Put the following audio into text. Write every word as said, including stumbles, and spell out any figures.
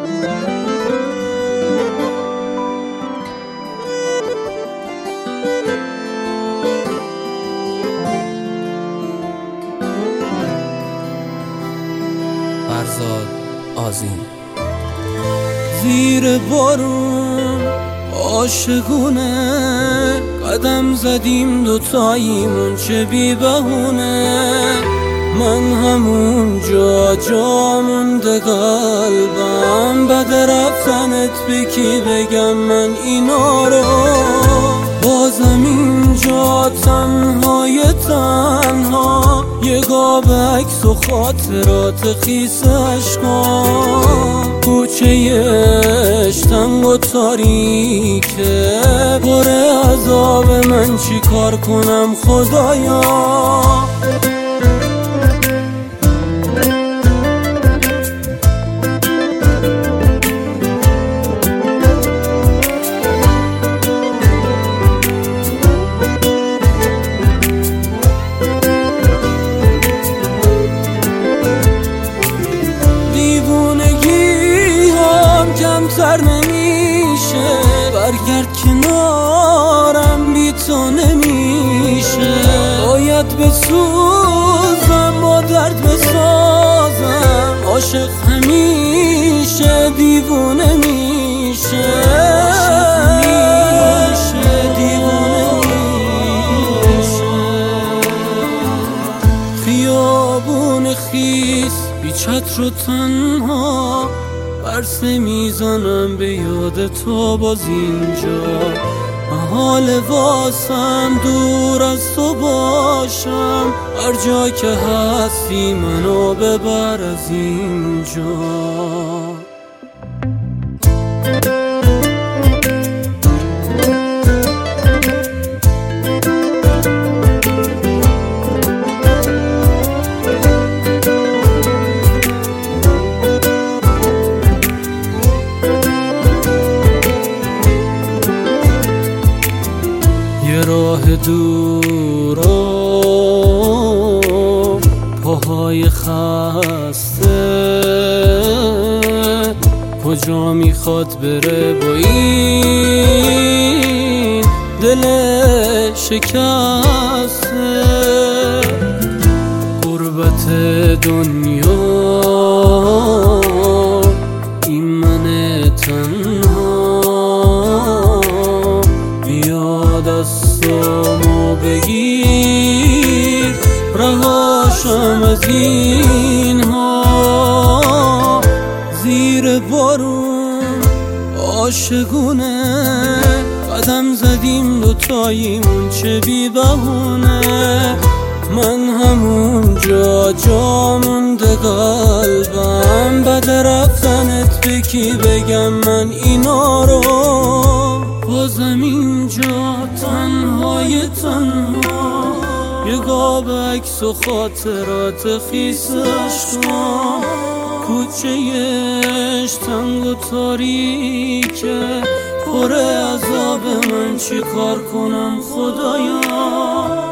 فرزاد آذین. زیر بارون عاشقونه قدم زدیم دوتاییمون چه بی بهونه، من همون جا جا مونده قلبم، بد رفتنت به کی بگم من اینا رو، بازم اینجا تنهای تنها یه قاب عکس و خاطرات خیس عشقام، کوچه‌اش تنگ و تاریکه پر عذاب، من چی کار کنم خدایا. کمتر نمیشه برگرد کنارم، بی تو نمیشه، باید بسوزم با درد بسازم، عاشق همیشه دیوونه میشه، دیوونه میشه. خیابون خیس بی چتر و تنها برسه میزنم به یاد تو باز اینجا، محال واسم دور از تو باشم، هر جا که هستی منو ببر از اینجا. یه راه دور و پاهای خسته، کجا میخواد بره با این دل شکسته، غربت دنیا این من تنها، بیا دستامو بگیر رهاشم از اینها، زیر بارون عاشقونه قدم زدیم دوتاییمون چه بی بهونه، من همون جا جا مونده قلبم، بد رفتنت به کی بگم من اینا رو، بازم اینجا تنهای تنها یه قاب عکس و خاطرات خیس عشقام، کوچه‌اش تنگ و تاریکه پر عذاب، من چی کار کنم خدایا.